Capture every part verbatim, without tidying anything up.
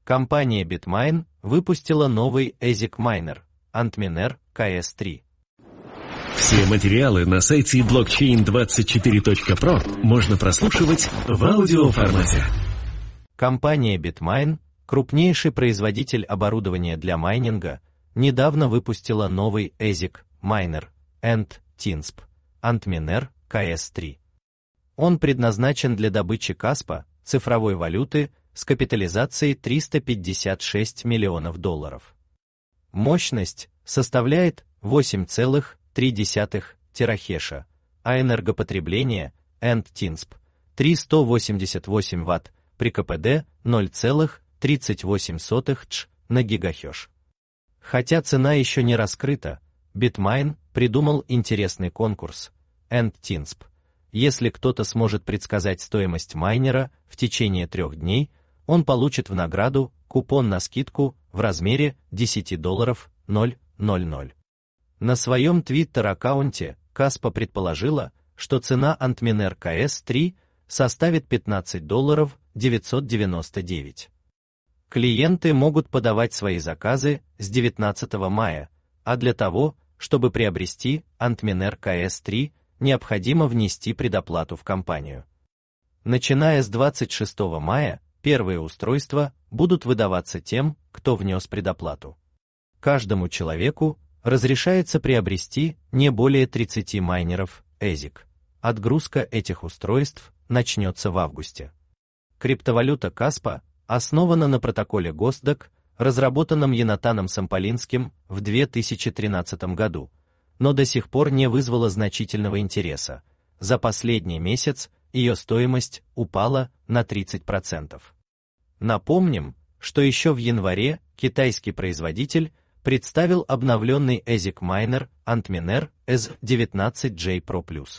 Компания Bitmain выпустила новый эзик майнер Antminer кей эс три. Все материалы на сайте блокчейн двадцать четыре точка про можно прослушивать в аудиоформате. Компания Bitmain, крупнейший производитель оборудования для майнинга, недавно выпустила новый эзик майнер Anttinsp Antminer кей эс три. Он предназначен для добычи Каспа, цифровой валюты, с капитализацией триста пятьдесят шесть миллионов долларов. Мощность составляет восемь целых три десятых терахеша, а энергопотребление Anttinsp триста восемьдесят восемь ватт при ка пэ дэ ноль целых тридцать восемь сотых тш на гигахеш. Хотя цена еще не раскрыта, Bitmain придумал интересный конкурс Anttinsp. Если кто-то сможет предсказать стоимость майнера в течение трех дней, он получит в награду купон на скидку в размере десять долларов ноль ноль ноль. На своем твиттер-аккаунте Каспа предположила, что цена Antminer кей эс три составит пятнадцать долларов девятьсот девяносто девять. Клиенты могут подавать свои заказы с девятнадцатого мая, а для того, чтобы приобрести Antminer кей эс три, необходимо внести предоплату в компанию. Начиная с двадцать шестого мая, первые устройства будут выдаваться тем, кто внес предоплату. Каждому человеку разрешается приобрести не более тридцати майнеров эзик. Отгрузка этих устройств начнется в августе. Криптовалюта Каспа основана на протоколе Госдак, разработанном Йонатаном Самполинским в две тысячи тринадцатом году, но до сих пор не вызвала значительного интереса. За последний месяц ее стоимость упала на тридцать процентов. Напомним, что еще в январе китайский производитель представил обновленный эзик майнер Antminer эс девятнадцать джей про плюс.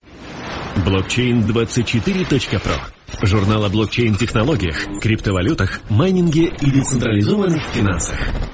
блокчейн двадцать четыре точка про. Журнал о блокчейн-технологиях, криптовалютах, майнинге и децентрализованных финансах.